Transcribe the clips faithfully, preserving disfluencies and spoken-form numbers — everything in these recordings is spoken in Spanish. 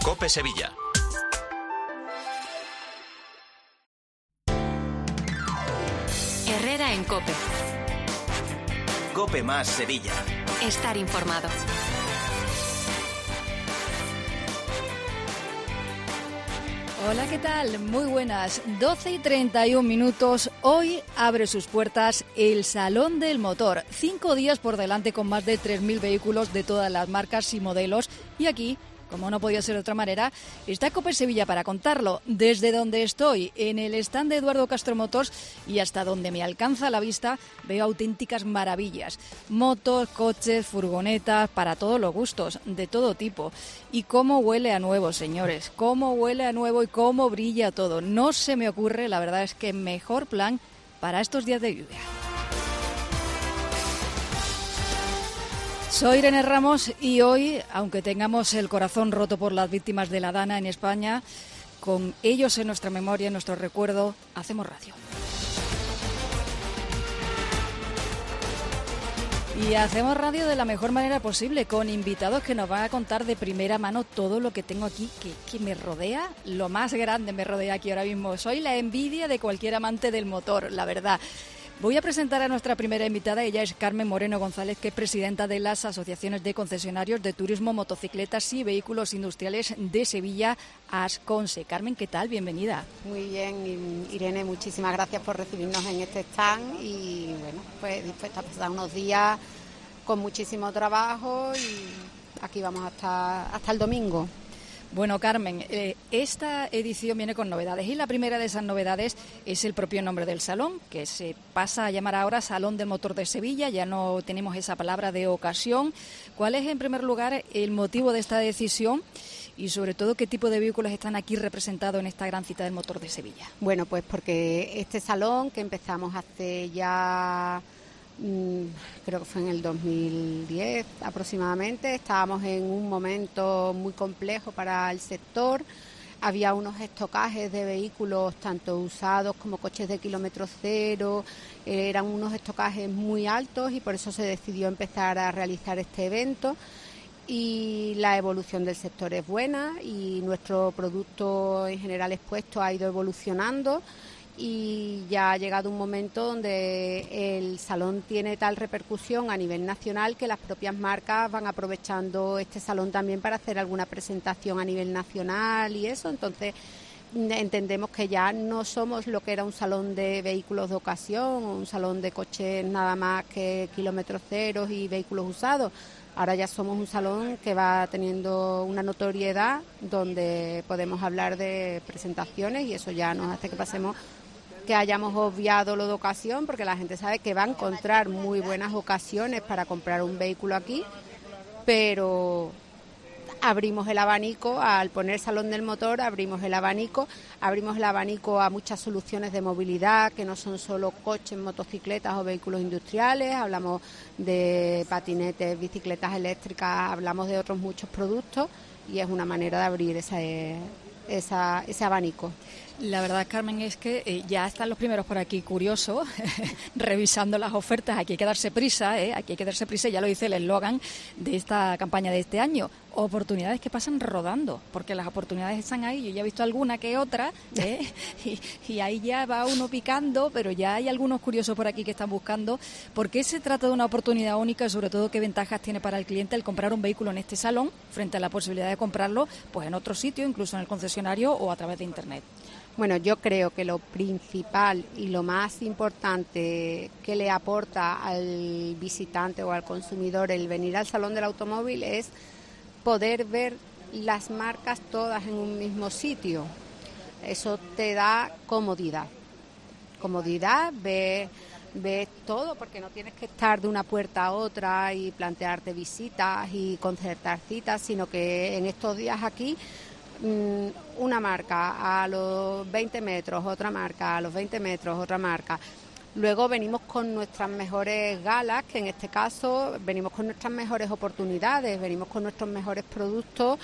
COPE Sevilla. Herrera en COPE. COPE más Sevilla. Estar informado. Hola, ¿qué tal? Muy buenas. doce y treinta y un minutos. Hoy abre sus puertas el Salón del Motor. Cinco días por delante con más de tres mil vehículos de todas las marcas y modelos. Y aquí, como no podía ser de otra manera, está COPE Sevilla para contarlo. Desde donde estoy, en el stand de Eduardo Castro Motors, y hasta donde me alcanza la vista, veo auténticas maravillas. Motos, coches, furgonetas, para todos los gustos, de todo tipo. Y cómo huele a nuevo, señores. Cómo huele a nuevo y cómo brilla todo. No se me ocurre, la verdad es que mejor plan para estos días de lluvia. Soy Irene Ramos y hoy, aunque tengamos el corazón roto por las víctimas de la Dana en España, con ellos en nuestra memoria, en nuestro recuerdo, hacemos radio. Y hacemos radio de la mejor manera posible, con invitados que nos van a contar de primera mano todo lo que tengo aquí, que, que me rodea, lo más grande me rodea aquí ahora mismo. Soy la envidia de cualquier amante del motor, la verdad. Voy a presentar a nuestra primera invitada. Ella es Carmen Moreno González, que es presidenta de las asociaciones de concesionarios de turismo, motocicletas y vehículos industriales de Sevilla, Asconse. Carmen, ¿qué tal? Bienvenida. Muy bien, Irene, muchísimas gracias por recibirnos en este stand y bueno, pues dispuesta a pasar unos días con muchísimo trabajo y aquí vamos hasta, hasta el domingo. Bueno, Carmen, eh, esta edición viene con novedades y la primera de esas novedades es el propio nombre del salón, que se pasa a llamar ahora Salón del Motor de Sevilla. Ya no tenemos esa palabra de ocasión. ¿Cuál es, en primer lugar, el motivo de esta decisión y, sobre todo, qué tipo de vehículos están aquí representados en esta gran cita del motor de Sevilla? Bueno, pues porque este salón, que empezamos hace ya... creo que fue en el dos mil diez aproximadamente, estábamos en un momento muy complejo para el sector, había unos estocajes de vehículos tanto usados como coches de kilómetro cero, eran unos estocajes muy altos y por eso se decidió empezar a realizar este evento. Y la evolución del sector es buena y nuestro producto en general expuesto ha ido evolucionando. Y ya ha llegado un momento donde el salón tiene tal repercusión a nivel nacional que las propias marcas van aprovechando este salón también para hacer alguna presentación a nivel nacional y eso. Entonces entendemos que ya no somos lo que era un salón de vehículos de ocasión, un salón de coches nada más que kilómetros ceros y vehículos usados. Ahora ya somos un salón que va teniendo una notoriedad donde podemos hablar de presentaciones y eso ya nos hace que pasemos que hayamos obviado lo de ocasión, porque la gente sabe que va a encontrar muy buenas ocasiones para comprar un vehículo aquí, pero abrimos el abanico, al poner Salón del Motor, abrimos el abanico, abrimos el abanico a muchas soluciones de movilidad, que no son solo coches, motocicletas o vehículos industriales, hablamos de patinetes, bicicletas eléctricas, hablamos de otros muchos productos y es una manera de abrir esa, esa, ese abanico. La verdad, Carmen, es que eh, ya están los primeros por aquí curiosos, revisando las ofertas. Aquí hay que darse prisa, ¿eh? Aquí hay que darse prisa, ya lo dice el eslogan de esta campaña de este año. Oportunidades que pasan rodando, porque las oportunidades están ahí. Yo ya he visto alguna que otra, ¿eh? y, y ahí ya va uno picando, pero ya hay algunos curiosos por aquí que están buscando. ¿Por qué se trata de una oportunidad única y, sobre todo, qué ventajas tiene para el cliente el comprar un vehículo en este salón frente a la posibilidad de comprarlo pues en otro sitio, incluso en el concesionario o a través de Internet? Bueno, yo creo que lo principal y lo más importante que le aporta al visitante o al consumidor el venir al Salón del Automóvil es poder ver las marcas todas en un mismo sitio. Eso te da comodidad. Comodidad, ves, ves todo, porque no tienes que estar de una puerta a otra y plantearte visitas y concertar citas, sino que en estos días aquí una marca a los veinte metros, otra marca a los veinte metros, otra marca. Luego venimos con nuestras mejores galas, que en este caso venimos con nuestras mejores oportunidades, venimos con nuestros mejores productos.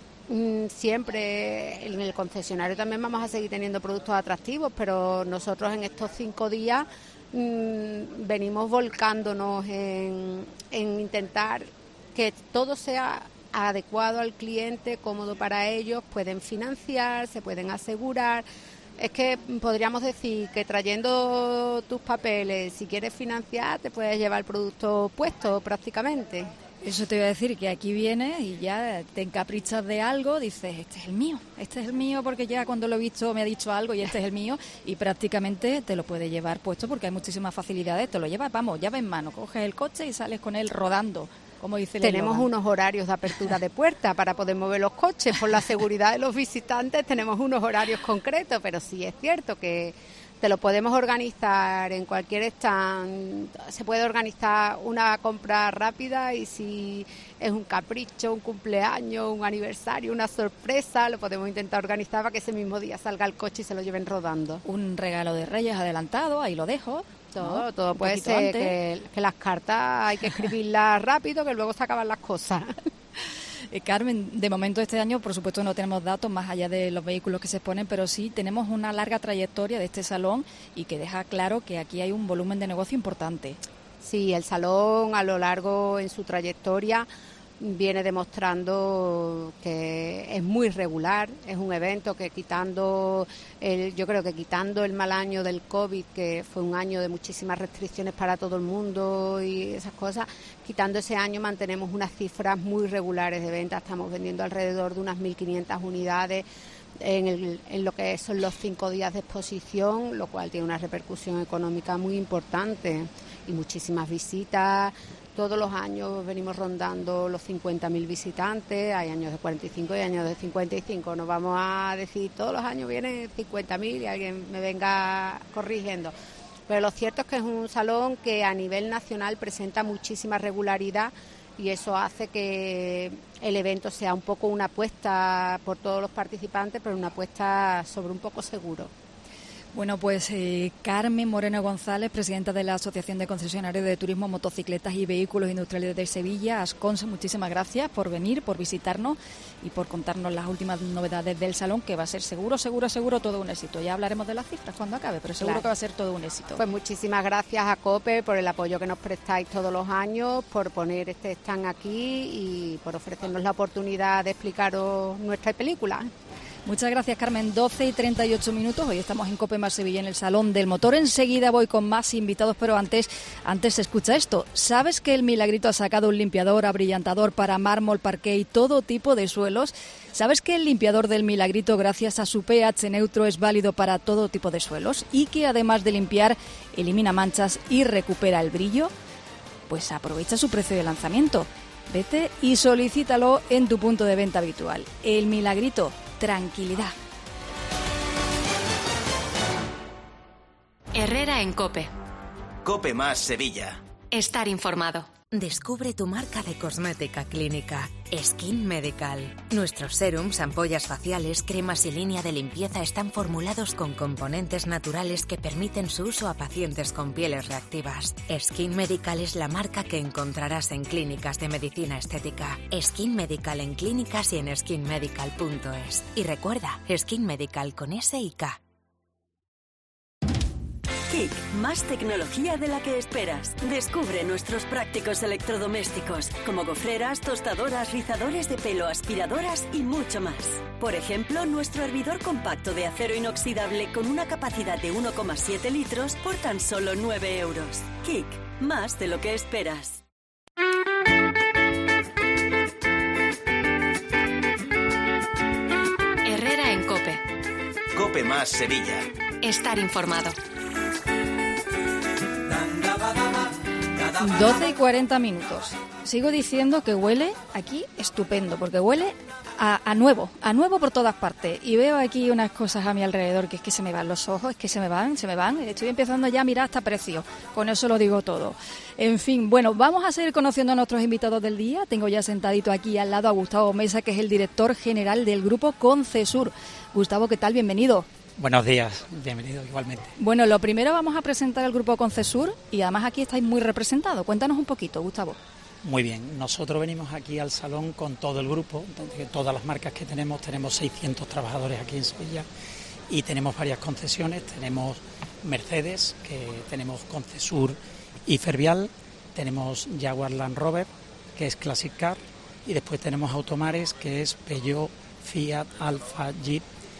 Siempre en el concesionario también vamos a seguir teniendo productos atractivos, pero nosotros en estos cinco días mmm, venimos volcándonos en, en intentar que todo sea adecuado al cliente, cómodo para ellos, pueden financiar, se pueden asegurar. Es que podríamos decir que trayendo tus papeles, si quieres financiar, te puedes llevar el producto puesto prácticamente. Eso te iba a decir, que aquí vienes y ya te encaprichas de algo, dices, este es el mío, este es el mío, porque ya cuando lo he visto me ha dicho algo y este es el mío, y prácticamente te lo puedes llevar puesto porque hay muchísimas facilidades, te lo llevas, vamos, llave en mano, coges el coche y sales con él rodando. Como dice el tenemos eslogan. Unos horarios de apertura de puerta para poder mover los coches. Por la seguridad de los visitantes tenemos unos horarios concretos, pero sí es cierto que te lo podemos organizar en cualquier stand. Se puede organizar una compra rápida y si es un capricho, un cumpleaños, un aniversario, una sorpresa, lo podemos intentar organizar para que ese mismo día salga el coche y se lo lleven rodando. Un regalo de Reyes adelantado, ahí lo dejo. Todo, ¿no? todo puede ser que, que las cartas hay que escribirlas rápido, que luego se acaban las cosas. Eh, Carmen, de momento este año, por supuesto, no tenemos datos más allá de los vehículos que se exponen, pero sí tenemos una larga trayectoria de este salón y que deja claro que aquí hay un volumen de negocio importante. Sí, el salón a lo largo en su trayectoria viene demostrando que es muy regular, es un evento que quitando, el, yo creo que quitando el mal año del COVID, que fue un año de muchísimas restricciones para todo el mundo y esas cosas, quitando ese año mantenemos unas cifras muy regulares de venta, estamos vendiendo alrededor de unas mil quinientas unidades en, el, en lo que son los cinco días de exposición, lo cual tiene una repercusión económica muy importante y muchísimas visitas. Todos los años venimos rondando los cincuenta mil visitantes, hay años de cuarenta y cinco y años de cincuenta y cinco. No vamos a decir todos los años vienen cincuenta mil y alguien me venga corrigiendo. Pero lo cierto es que es un salón que a nivel nacional presenta muchísima regularidad y eso hace que el evento sea un poco una apuesta por todos los participantes, pero una apuesta sobre un poco seguro. Bueno, pues eh, Carmen Moreno González, presidenta de la Asociación de Concesionarios de Turismo, Motocicletas y Vehículos Industriales de Sevilla, Asconse, muchísimas gracias por venir, por visitarnos y por contarnos las últimas novedades del salón, que va a ser seguro, seguro, seguro todo un éxito. Ya hablaremos de las cifras cuando acabe, pero seguro claro que va a ser todo un éxito. Pues muchísimas gracias a COPE por el apoyo que nos prestáis todos los años, por poner este stand aquí y por ofrecernos la oportunidad de explicaros nuestra película. Muchas gracias, Carmen. doce y treinta y ocho minutos. Hoy estamos en COPE Más Sevilla, en el Salón del Motor. Enseguida voy con más invitados, pero antes, antes escucha esto. ¿Sabes que el Milagrito ha sacado un limpiador abrillantador para mármol, parqué y todo tipo de suelos? ¿Sabes que el limpiador del Milagrito, gracias a su pH neutro, es válido para todo tipo de suelos? Y que además de limpiar, elimina manchas y recupera el brillo. Pues aprovecha su precio de lanzamiento. Vete y solicítalo en tu punto de venta habitual. El Milagrito. Tranquilidad. Herrera en COPE. COPE Más Sevilla. Estar informado. Descubre tu marca de cosmética clínica, Skin Medical. Nuestros serums, ampollas faciales, cremas y línea de limpieza están formulados con componentes naturales que permiten su uso a pacientes con pieles reactivas. Skin Medical es la marca que encontrarás en clínicas de medicina estética. Skin Medical en clínicas y en skin medical punto es. Y recuerda, Skin Medical con S y K. Kick, más tecnología de la que esperas. Descubre nuestros prácticos electrodomésticos, como gofreras, tostadoras, rizadores de pelo, aspiradoras y mucho más. Por ejemplo, nuestro hervidor compacto de acero inoxidable con una capacidad de uno coma siete litros por tan solo nueve euros. Kick, más de lo que esperas. Herrera en COPE. COPE Más Sevilla. Estar informado. doce y cuarenta minutos. Sigo diciendo que huele aquí estupendo, porque huele a, a nuevo, a nuevo por todas partes. Y veo aquí unas cosas a mi alrededor que es que se me van los ojos, es que se me van, se me van. Estoy empezando ya a mirar hasta precios. Con eso lo digo todo. En fin, bueno, vamos a seguir conociendo a nuestros invitados del día. Tengo ya sentadito aquí al lado a Gustavo Mesa, que es el director general del grupo Concesur. Gustavo, ¿qué tal? Bienvenido. Buenos días, bienvenido igualmente. Bueno, lo primero vamos a presentar el grupo Concesur y además aquí estáis muy representados. Cuéntanos un poquito, Gustavo. Muy bien, nosotros venimos aquí al salón con todo el grupo, todas las marcas que tenemos, tenemos seiscientos trabajadores aquí en Sevilla y tenemos varias concesiones, tenemos Mercedes, que tenemos Concesur y Fervial, tenemos Jaguar Land Rover, que es Classic Car, y después tenemos automares que es Peugeot, Fiat, Alfa, Jeep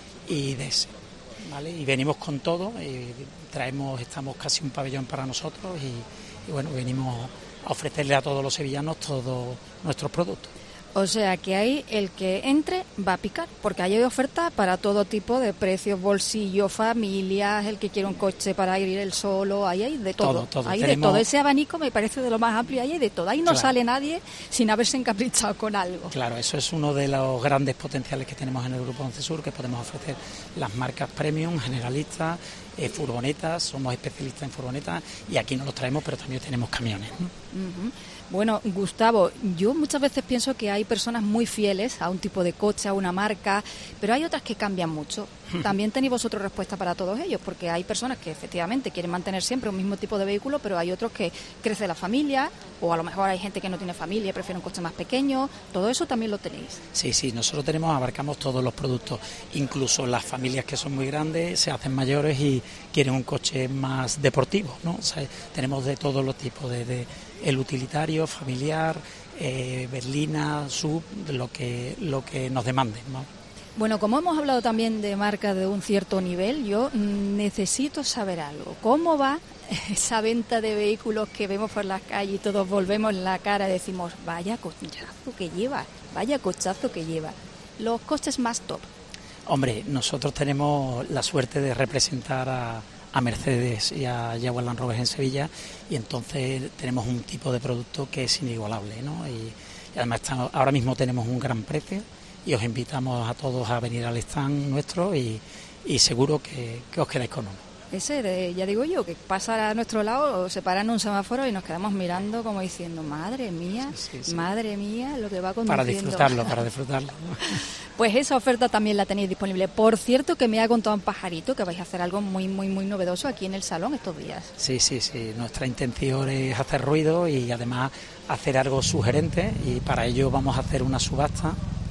y D S, ¿vale? Y venimos con todo, y traemos, estamos casi un pabellón para nosotros y, y bueno, venimos a ofrecerle a todos los sevillanos todos nuestros productos. O sea que ahí el que entre va a picar, porque ahí hay oferta para todo tipo de precios, bolsillo, familias, el que quiere un coche para ir él solo, ahí hay de todo. Todo, todo. Hay Tenemos... de todo. Ese abanico me parece de lo más amplio, ahí hay de todo. Ahí no Claro. sale nadie sin haberse encaprichado con algo. Claro, eso es uno de los grandes potenciales que tenemos en el Grupo Concesur, que podemos ofrecer las marcas premium, generalistas, eh, furgonetas, somos especialistas en furgonetas y aquí no los traemos, pero también tenemos camiones, ¿no? Uh-huh. Bueno, Gustavo, yo muchas veces pienso que hay personas muy fieles a un tipo de coche, a una marca, pero hay otras que cambian mucho. También tenéis vosotros respuesta para todos ellos, porque hay personas que efectivamente quieren mantener siempre un mismo tipo de vehículo, pero hay otros que crece la familia, o a lo mejor hay gente que no tiene familia y prefiere un coche más pequeño. Todo eso también lo tenéis. Sí, sí, nosotros tenemos, abarcamos todos los productos, incluso las familias que son muy grandes, se hacen mayores y quieren un coche más deportivo, ¿no? O sea, tenemos de todos los tipos, de, de el utilitario, familiar, eh, berlina, sub, lo que lo que nos demanden, ¿no? Bueno, como hemos hablado también de marcas de un cierto nivel, yo necesito saber algo. ¿Cómo va esa venta de vehículos que vemos por las calles y todos volvemos la cara y decimos, vaya cochazo que lleva, vaya cochazo que lleva? Los coches más top. Hombre, nosotros tenemos la suerte de representar a, a Mercedes y a Jaguar Land Rover en Sevilla y entonces tenemos un tipo de producto que es inigualable, ¿no? Y, y además estamos, ahora mismo tenemos un gran precio y os invitamos a todos a venir al stand nuestro y, y seguro que, que os quedáis con uno. Ese, de, ya digo yo, que pasa a nuestro lado, se para en un semáforo y nos quedamos mirando como diciendo, madre mía, sí, sí, sí. madre mía, lo que va conduciendo. Para disfrutarlo, para disfrutarlo. Pues esa oferta también la tenéis disponible. Por cierto, que me ha contado un pajarito que vais a hacer algo muy, muy, muy novedoso aquí en el salón estos días. Sí, sí, sí. Nuestra intención es hacer ruido y además hacer algo sugerente y para ello vamos a hacer una subasta.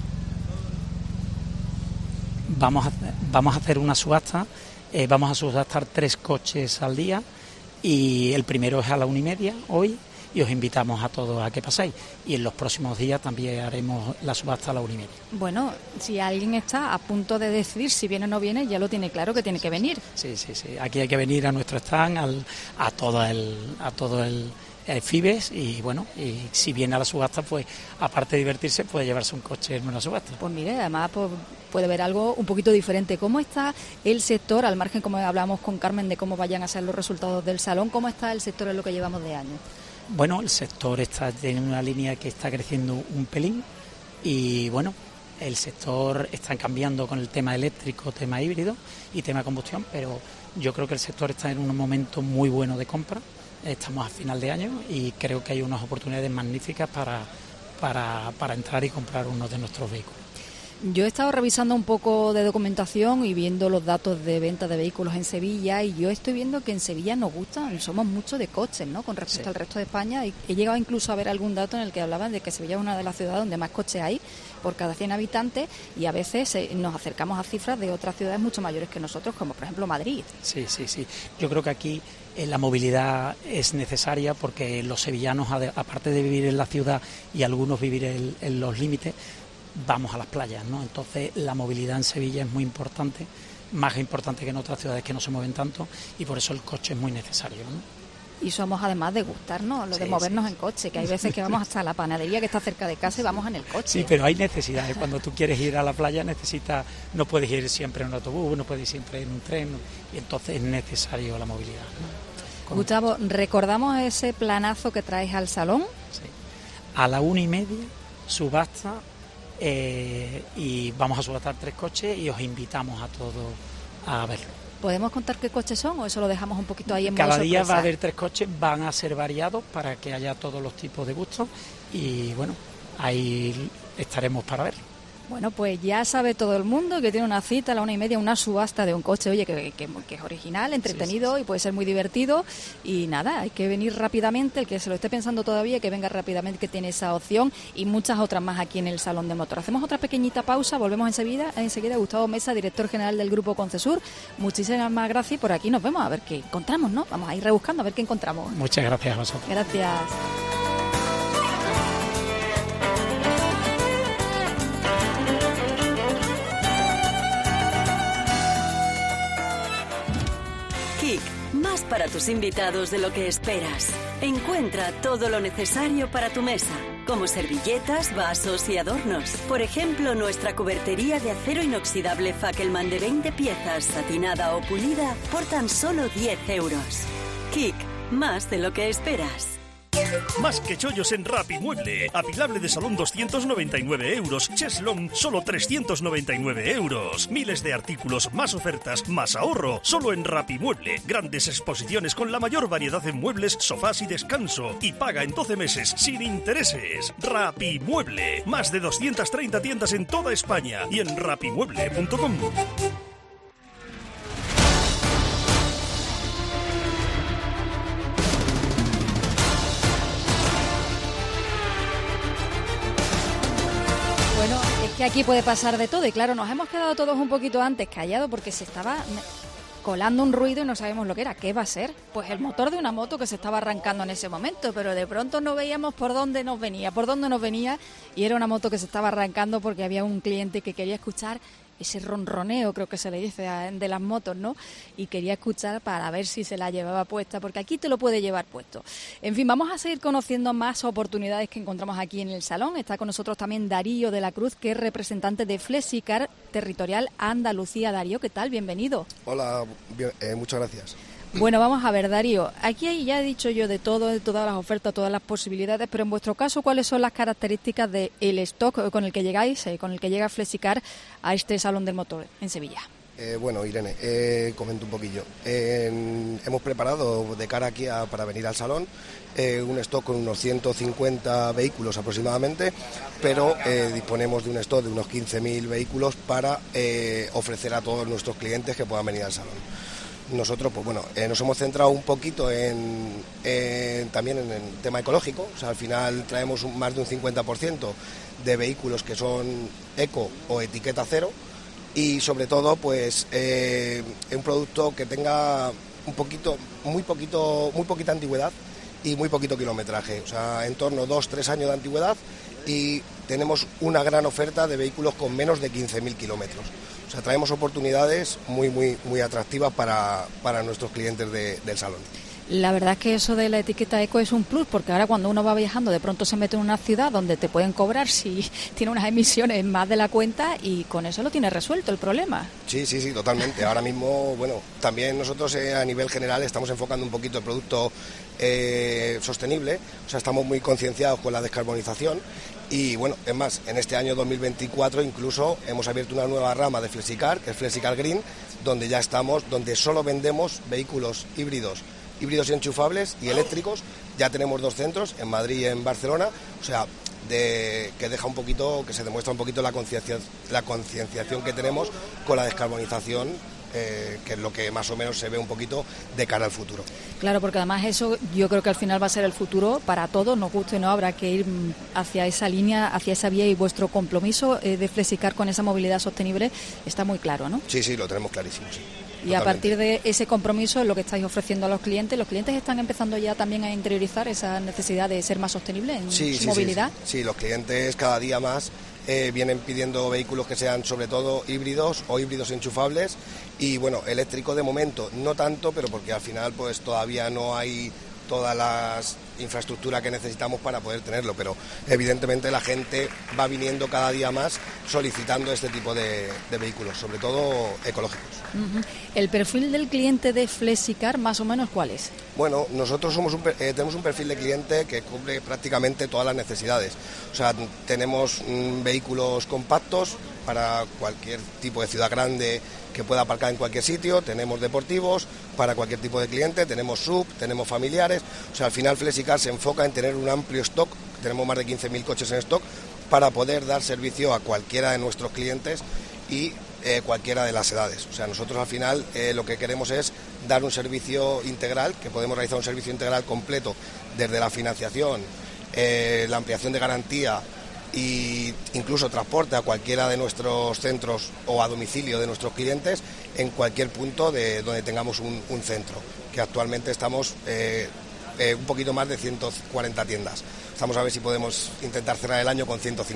Vamos a, vamos a hacer una subasta. Eh, vamos a subastar tres coches al día y el primero es a la una y media hoy y os invitamos a todos a que paséis y en los próximos días también haremos la subasta a la una y media. Bueno, si alguien está a punto de decidir si viene o no viene, ya lo tiene claro que tiene que venir. Sí, sí, sí. Aquí hay que venir a nuestro stand, al, a todo el, a todo el eh, Fibes y bueno, y si viene a la subasta, pues aparte de divertirse, puede llevarse un coche en una subasta. Pues mire, además pues, puede ver algo un poquito diferente. ¿Cómo está el sector, al margen como hablamos con Carmen de cómo vayan a ser los resultados del salón, cómo está el sector en lo que llevamos de año? Bueno, el sector está en una línea que está creciendo un pelín y bueno, el sector está cambiando con el tema eléctrico, tema híbrido y tema combustión, pero yo creo que el sector está en un momento muy bueno de compra. Estamos a final de año y creo que hay unas oportunidades magníficas para, para, para entrar y comprar uno de nuestros vehículos. Yo he estado revisando un poco de documentación y viendo los datos de venta de vehículos en Sevilla y yo estoy viendo que en Sevilla nos gustan, somos mucho de coches, ¿no? Con respecto sí. al resto de España y he llegado incluso a ver algún dato en el que hablaban de que Sevilla es una de las ciudades donde más coches hay por cada cien habitantes y a veces eh, nos acercamos a cifras de otras ciudades mucho mayores que nosotros, como por ejemplo Madrid. Sí, sí, sí. Yo creo que aquí eh, la movilidad es necesaria porque los sevillanos, aparte de vivir en la ciudad y algunos vivir en, en los límites, vamos a las playas, ¿no? Entonces la movilidad en Sevilla es muy importante, más importante que en otras ciudades que no se mueven tanto y por eso el coche es muy necesario, ¿no? Y somos además de gustarnos, lo de sí, movernos sí. en coche, que hay veces que vamos hasta la panadería que está cerca de casa y vamos en el coche. Sí, pero hay necesidades, cuando tú quieres ir a la playa necesitas, no puedes ir siempre en un autobús, no puedes ir siempre en un tren y entonces es necesario la movilidad, ¿no? Con Gustavo, ¿recordamos ese planazo que traes al salón? Sí, a la una y media subasta. Eh, y vamos a subastar tres coches y os invitamos a todos a verlo. ¿Podemos contar qué coches son o eso lo dejamos un poquito ahí en Cada modo día sorpresa? Va a haber tres coches, van a ser variados para que haya todos los tipos de gustos y bueno, ahí estaremos para verlo. Bueno, pues ya sabe todo el mundo que tiene una cita a la una y media, una subasta de un coche, oye, que, que, que es original, entretenido sí, sí, sí. y puede ser muy divertido. Y nada, hay que venir rápidamente, el que se lo esté pensando todavía, que venga rápidamente, que tiene esa opción y muchas otras más aquí en el Salón de Motor. Hacemos otra pequeñita pausa, volvemos enseguida. Enseguida, Gustavo Mesa, director general del Grupo Concesur. Muchísimas gracias y por aquí nos vemos a ver qué encontramos, ¿no? Vamos a ir rebuscando a ver qué encontramos. Muchas gracias a vosotros. Gracias. para tus invitados de lo que esperas. Encuentra todo lo necesario para tu mesa, como servilletas, vasos y adornos. Por ejemplo, nuestra cubertería de acero inoxidable Fackelman de veinte piezas, satinada o pulida, por tan solo diez euros. Kik, más de lo que esperas. Más que chollos en Rapimueble. Apilable de salón doscientos noventa y nueve euros. Cheslong solo trescientos noventa y nueve euros. Miles de artículos, más ofertas, más ahorro. Solo en Rapimueble. Grandes exposiciones con la mayor variedad en muebles, sofás y descanso. Y paga en doce meses sin intereses. Rapimueble. Más de doscientas treinta tiendas en toda España y en rapimueble punto com. Bueno, es que aquí puede pasar de todo y claro, nos hemos quedado todos un poquito antes callados porque se estaba colando un ruido y no sabemos lo que era. ¿Qué va a ser? Pues el motor de una moto que se estaba arrancando en ese momento, pero de pronto no veíamos por dónde nos venía, por dónde nos venía y era una moto que se estaba arrancando porque había un cliente que quería escuchar ese ronroneo, creo que se le dice, de las motos, ¿no? Y quería escuchar para ver si se la llevaba puesta, porque aquí te lo puede llevar puesto. En fin, vamos a seguir conociendo más oportunidades que encontramos aquí en el salón. Está con nosotros también Darío de la Cruz, que es representante de Flexicar Territorial Andalucía. Darío, ¿qué tal? Bienvenido. Hola, bien, eh, muchas gracias. Bueno, vamos a ver, Darío, aquí hay, ya he dicho yo de todo, de todas las ofertas, todas las posibilidades, pero en vuestro caso, ¿cuáles son las características del stock con el que llegáis, eh, con el que llega Flexicar a este Salón del Motor en Sevilla? Eh, bueno, Irene, eh, comento un poquillo. Eh, hemos preparado de cara aquí a, para venir al salón eh, un stock con unos ciento cincuenta vehículos aproximadamente, pero eh, disponemos de un stock de unos quince mil vehículos para eh, ofrecer a todos nuestros clientes que puedan venir al salón. Nosotros, pues bueno, eh, nos hemos centrado un poquito en, en, también en el tema ecológico. O sea, al final traemos un, más de un cincuenta por ciento de vehículos que son eco o etiqueta cero y sobre todo, pues, eh, un producto que tenga un poquito, muy poquito, muy poquita antigüedad y muy poquito kilometraje. O sea, en torno a dos, tres años de antigüedad y tenemos una gran oferta de vehículos con menos de quince mil kilómetros. O sea, traemos oportunidades muy, muy, muy atractivas para, para nuestros clientes de, del salón. La verdad es que eso de la etiqueta eco es un plus, porque ahora cuando uno va viajando de pronto se mete en una ciudad donde te pueden cobrar si tiene unas emisiones más de la cuenta y con eso lo tiene resuelto el problema. Sí, sí, sí, totalmente. Ahora mismo, bueno, también nosotros eh, a nivel general estamos enfocando un poquito el producto eh, sostenible, o sea, estamos muy concienciados con la descarbonización. Y bueno, es más, en este año dos mil veinticuatro incluso hemos abierto una nueva rama de Flexicar, que es Flexicar Green, donde ya estamos, donde solo vendemos vehículos híbridos, híbridos y enchufables y eléctricos. Ya tenemos dos centros, en Madrid y en Barcelona, o sea, de, que deja un poquito, que se demuestra un poquito la concienciación, la concienciación que tenemos con la descarbonización, eh, que es lo que más o menos se ve un poquito de cara al futuro. Claro, porque además eso yo creo que al final va a ser el futuro para todos, nos guste o no, habrá que ir hacia esa línea, hacia esa vía y vuestro compromiso eh, de Flexicar con esa movilidad sostenible está muy claro, ¿no? Sí, sí, lo tenemos clarísimo, sí. Y a partir de ese compromiso es lo que estáis ofreciendo a los clientes. ¿Los clientes están empezando ya también a interiorizar esa necesidad de ser más sostenible en sí, su sí, movilidad? Sí, sí. sí, los clientes cada día más eh, vienen pidiendo vehículos que sean sobre todo híbridos o híbridos enchufables y bueno, eléctrico de momento no tanto, pero porque al final pues todavía no hay todas las infraestructuras que necesitamos para poder tenerlo, pero evidentemente la gente va viniendo cada día más solicitando este tipo de, de vehículos, sobre todo ecológicos. Uh-huh. ¿El perfil del cliente de Flexicar más o menos cuál es? Bueno, nosotros somos un, eh, tenemos un perfil de cliente que cubre prácticamente todas las necesidades. O sea, tenemos mm, vehículos compactos para cualquier tipo de ciudad grande que pueda aparcar en cualquier sitio, tenemos deportivos para cualquier tipo de cliente, tenemos sub, tenemos familiares. O sea, al final Flexicar se enfoca en tener un amplio stock, tenemos más de quince mil coches en stock para poder dar servicio a cualquiera de nuestros clientes y eh, cualquiera de las edades. O sea, nosotros al final eh, lo que queremos es dar un servicio integral, que podemos realizar un servicio integral completo desde la financiación, eh, la ampliación de garantía e incluso transporte a cualquiera de nuestros centros o a domicilio de nuestros clientes en cualquier punto de donde tengamos un, un centro, que actualmente estamos eh, eh, un poquito más de ciento cuarenta tiendas. Estamos a ver si podemos intentar cerrar el año con ciento cincuenta.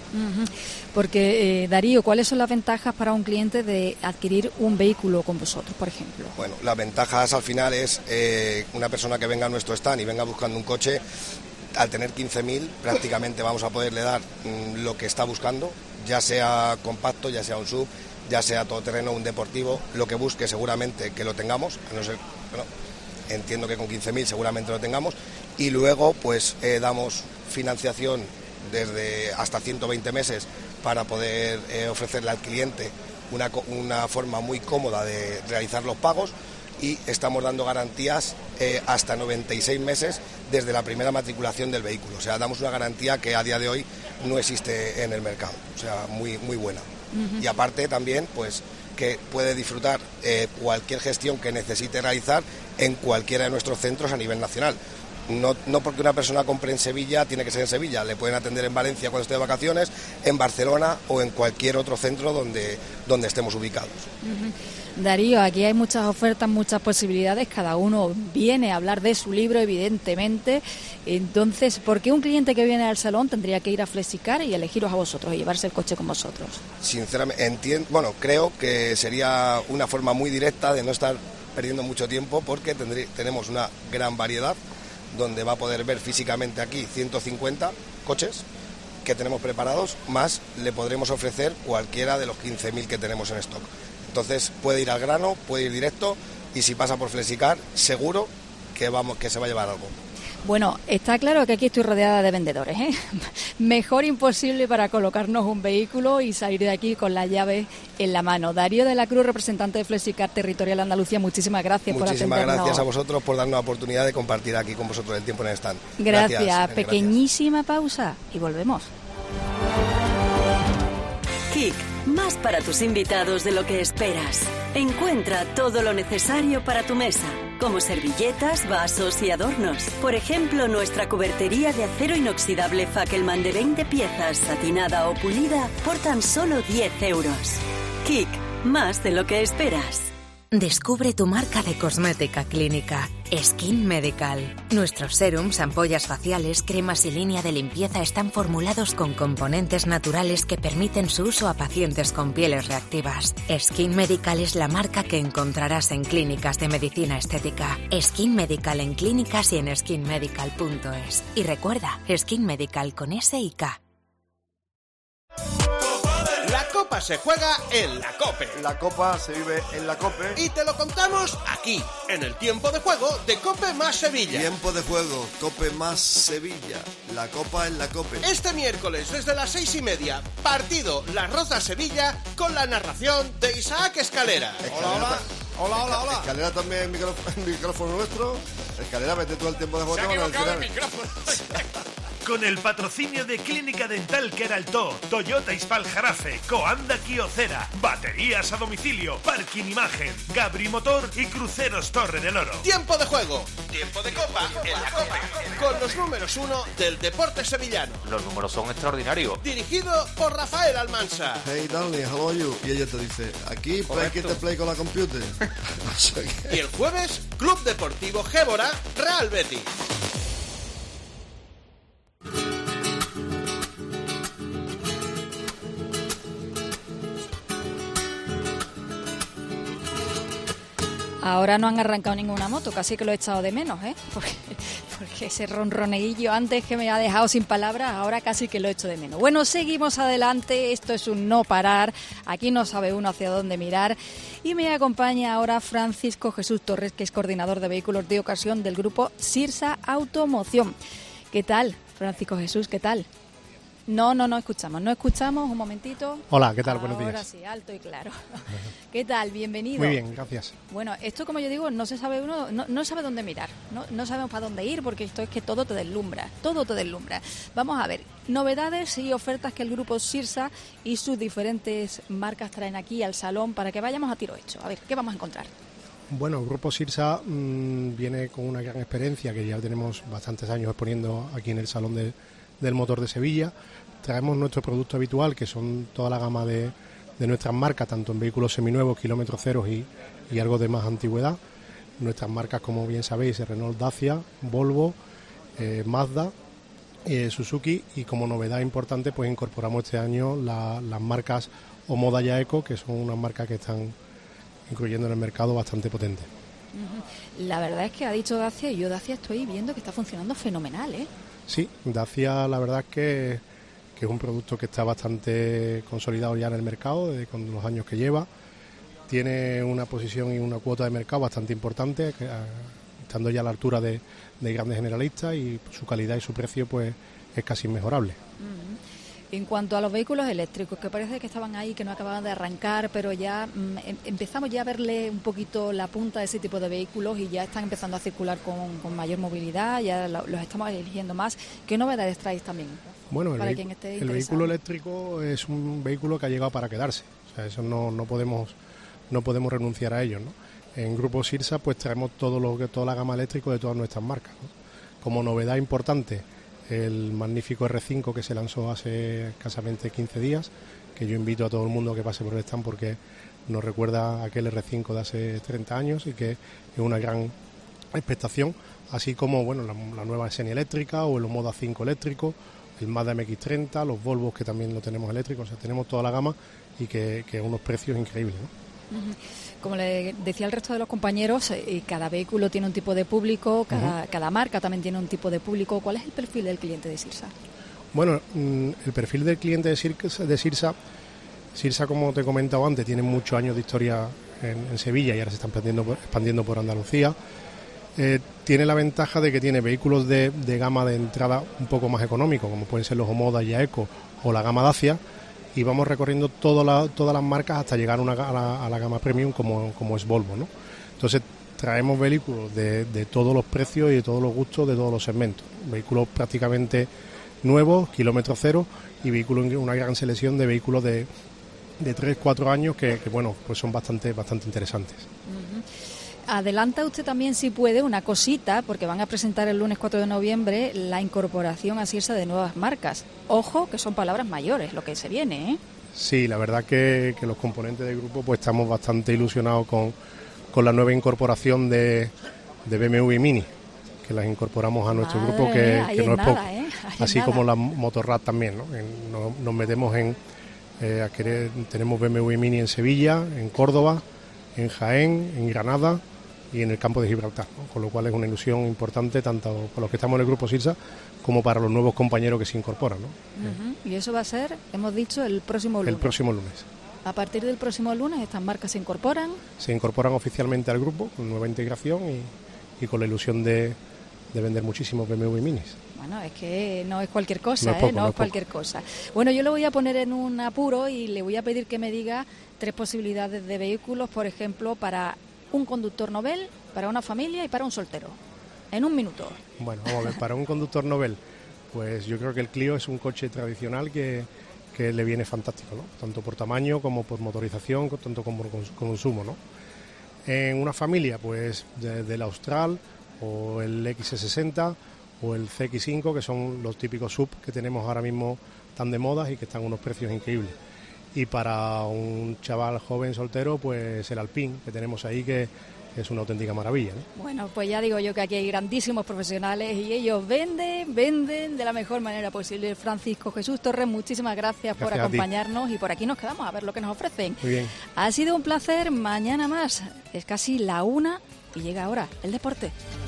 Uh-huh. Porque, eh, Darío, ¿cuáles son las ventajas para un cliente de adquirir un vehículo con vosotros, por ejemplo? Bueno, las ventajas al final es eh, una persona que venga a nuestro stand y venga buscando un coche, al tener quince mil prácticamente vamos a poderle dar mm, lo que está buscando, ya sea compacto, ya sea un sub, ya sea todoterreno, un deportivo, lo que busque seguramente que lo tengamos, a no ser, bueno, entiendo que con quince mil seguramente lo tengamos, y luego pues eh, damos financiación desde hasta ciento veinte meses para poder eh, ofrecerle al cliente una, una forma muy cómoda de realizar los pagos, y estamos dando garantías eh, hasta noventa y seis meses desde la primera matriculación del vehículo. O sea, damos una garantía que a día de hoy no existe en el mercado, o sea, muy, muy buena. Uh-huh. Y aparte también, pues, que puede disfrutar eh, cualquier gestión que necesite realizar en cualquiera de nuestros centros a nivel nacional. No, no porque una persona compre en Sevilla tiene que ser en Sevilla, le pueden atender en Valencia cuando esté de vacaciones, en Barcelona o en cualquier otro centro donde, donde estemos ubicados. Uh-huh. Darío, aquí hay muchas ofertas, muchas posibilidades, cada uno viene a hablar de su libro, evidentemente. Entonces, ¿por qué un cliente que viene al salón tendría que ir a Flexicar y elegiros a vosotros y llevarse el coche con vosotros? Sinceramente, entiendo, bueno, creo que sería una forma muy directa de no estar perdiendo mucho tiempo, porque tendré, tenemos una gran variedad donde va a poder ver físicamente aquí ciento cincuenta coches que tenemos preparados, más le podremos ofrecer cualquiera de los quince mil que tenemos en stock. Entonces puede ir al grano, puede ir directo, y si pasa por Flexicar seguro que, vamos, que se va a llevar algo. Bueno, está claro que aquí estoy rodeada de vendedores, ¿eh? Mejor imposible para colocarnos un vehículo y salir de aquí con la llave en la mano. Darío de la Cruz, representante de Flexicar Territorial Andalucía, muchísimas gracias muchísimas por atendernos. Muchísimas gracias a vosotros por darnos la oportunidad de compartir aquí con vosotros el tiempo en el stand. Gracias. Gracias. Pequeñísima pausa y volvemos. Kik, más para tus invitados de lo que esperas. Encuentra todo lo necesario para tu mesa, como servilletas, vasos y adornos. Por ejemplo, nuestra cubertería de acero inoxidable Fackelman de veinte piezas, satinada o pulida, por tan solo diez euros. Kik, más de lo que esperas. Descubre tu marca de cosmética clínica, Skin Medical. Nuestros serums, ampollas faciales, cremas y línea de limpieza están formulados con componentes naturales que permiten su uso a pacientes con pieles reactivas. Skin Medical es la marca que encontrarás en clínicas de medicina estética. Skin Medical en clínicas y en skin medical punto es. Y recuerda, Skin Medical con S y K. La Copa se juega en la COPE. La Copa se vive en la COPE. Y te lo contamos aquí, en el tiempo de juego de COPE más Sevilla. Tiempo de juego, COPE más Sevilla. La Copa en la COPE. Este miércoles, desde las seis y media, partido La Roza-Sevilla, con la narración de Isaac Escalera. Escalera. Hola, hola. Hola, hola, hola. Escalera también, micrófono, micrófono nuestro. Escalera, vete tú al tiempo de juego. Se ha equivocado el micrófono. Con el patrocinio de Clínica Dental Queraltó, Toyota Ispal Jarafe, Coanda Kiocera, Baterías a Domicilio, Parking Imagen, Gabri Motor y Cruceros Torre del Oro. Tiempo de juego, tiempo de copa en la COPE, con los números uno del deporte sevillano. Los números son extraordinarios. Dirigido por Rafael Almansa. Hey darling, how are you? Y ella te dice, aquí play que te play con la computer. Y el jueves, Club Deportivo Gébora, Real Betis. Ahora no han arrancado ninguna moto, casi que lo he echado de menos, ¿eh? Porque, porque ese ronroneillo antes que me ha dejado sin palabras, ahora casi que lo echo de menos. Bueno, seguimos adelante, esto es un no parar, aquí no sabe uno hacia dónde mirar. Y me acompaña ahora Francisco Jesús Torres, que es coordinador de vehículos de ocasión del grupo Sirsa Automoción. ¿Qué tal, Francisco Jesús? ¿Qué tal? No, no, no escuchamos, no escuchamos, un momentito. Hola, ¿qué tal? Buenos días. Ahora sí, alto y claro. ¿Qué tal? Bienvenido. Muy bien, gracias. Bueno, esto como yo digo, no se sabe uno, no, no sabe dónde mirar, no, no sabemos para dónde ir, porque esto es que todo te deslumbra, todo te deslumbra. Vamos a ver, novedades y ofertas que el grupo Sirsa y sus diferentes marcas traen aquí al salón para que vayamos a tiro hecho. A ver, ¿qué vamos a encontrar? Bueno, el grupo Sirsa mmm, viene con una gran experiencia que ya tenemos bastantes años exponiendo aquí en el Salón de, del Motor de Sevilla. Traemos nuestro producto habitual, que son toda la gama de, de nuestras marcas, tanto en vehículos seminuevos, kilómetros ceros y, y algo de más antigüedad. Nuestras marcas, como bien sabéis, Renault, Dacia, Volvo, eh, Mazda, eh, Suzuki, y como novedad importante pues incorporamos este año la, las marcas Omoda y Aeco, que son unas marcas que están incluyendo en el mercado bastante potentes. La verdad es que ha dicho Dacia, y yo Dacia estoy viendo que está funcionando fenomenal, ¿eh? Sí, Dacia la verdad es que, que es un producto que está bastante consolidado ya en el mercado, desde con los años que lleva. Tiene una posición y una cuota de mercado bastante importante, que, estando ya a la altura de, de grandes generalistas, y su calidad y su precio pues es casi inmejorable. Uh-huh. En cuanto a los vehículos eléctricos, que parece que estaban ahí, que no acababan de arrancar, pero ya mm, empezamos ya a verle un poquito la punta de ese tipo de vehículos y ya están empezando a circular con, con mayor movilidad, ya lo, los estamos eligiendo más. ¿Qué novedades traéis también? Bueno, el, para vehi- quien esté el vehículo eléctrico es un vehículo que ha llegado para quedarse, o sea, eso no, no podemos no podemos renunciar a ello, ¿no? En Grupo Sirsa pues traemos todo lo que toda la gama eléctrica de todas nuestras marcas, ¿no? Como novedad importante, el magnífico erre cinco que se lanzó hace escasamente quince días, que yo invito a todo el mundo a que pase por el stand porque nos recuerda a aquel erre cinco de hace treinta años y que es una gran expectación, así como bueno la, la nueva Xenia eléctrica o el Omoda cinco eléctrico, el Mazda eme equis treinta, los Volvos que también lo tenemos eléctricos, o sea, tenemos toda la gama y que, que a unos precios increíbles, ¿no? Como le decía el resto de los compañeros, eh, cada vehículo tiene un tipo de público, cada, uh-huh. cada marca también tiene un tipo de público. ¿Cuál es el perfil del cliente de Sirsa? Bueno, el perfil del cliente de Sirsa, de Sirsa, Sirsa, como te he comentado antes, tiene muchos años de historia en, en Sevilla y ahora se está expandiendo por, expandiendo por Andalucía. Eh, tiene la ventaja de que tiene vehículos de, de gama de entrada un poco más económicos, como pueden ser los Omoda y Aeco o la gama Dacia, y vamos recorriendo toda la, todas las marcas hasta llegar una, a, la, a la gama premium como, como es Volvo, ¿no? Entonces traemos vehículos de, de todos los precios y de todos los gustos, de todos los segmentos. Vehículos prácticamente nuevos, kilómetro cero, y vehículos, una gran selección de vehículos de, de tres, cuatro años que, que bueno, pues son bastante, bastante interesantes. Uh-huh. Adelanta usted también, si puede, una cosita, porque van a presentar el lunes cuatro de noviembre la incorporación a Sirsa de nuevas marcas. Ojo, que son palabras mayores lo que se viene, ¿eh? Sí, la verdad que, que los componentes del grupo pues estamos bastante ilusionados con, con la nueva incorporación de, de be eme ve Mini, que las incorporamos a nuestro Madre grupo, que, mía, que no es nada, poco. ¿eh? Así nada. como la Motorrad también, ¿no? En, no, nos metemos en... Eh, a querer, tenemos be eme ve Mini en Sevilla, en Córdoba, en Jaén, en Granada y en el campo de Gibraltar, ¿no? Con lo cual es una ilusión importante tanto para los que estamos en el grupo Sirsa como para los nuevos compañeros que se incorporan, ¿no? Uh-huh. Y eso va a ser, hemos dicho, el próximo lunes. El próximo lunes. A partir del próximo lunes estas marcas se incorporan. Se incorporan oficialmente al grupo con nueva integración y, y con la ilusión de, de vender muchísimos be eme ve Minis. Bueno, es que no es cualquier cosa, no es, poco, ¿eh? no no es es cualquier cosa. Bueno, yo le voy a poner en un apuro y le voy a pedir que me diga tres posibilidades de vehículos, por ejemplo, para un conductor novel, para una familia y para un soltero. En un minuto. Bueno, vamos a ver, para un conductor novel, pues yo creo que el Clio es un coche tradicional que, que le viene fantástico, ¿no? Tanto por tamaño como por motorización, tanto como por consumo, ¿no? En una familia, pues desde el Austral o el equis ce sesenta o el ce equis cinco, que son los típicos sub que tenemos ahora mismo tan de moda y que están a unos precios increíbles. Y para un chaval joven soltero, pues el Alpine que tenemos ahí, que es una auténtica maravilla, ¿no? Bueno, pues ya digo yo que aquí hay grandísimos profesionales y ellos venden, venden de la mejor manera posible. Francisco Jesús Torres, muchísimas gracias, gracias por acompañarnos y por aquí nos quedamos a ver lo que nos ofrecen. Muy bien. Ha sido un placer, mañana más, es casi la una y llega ahora el deporte.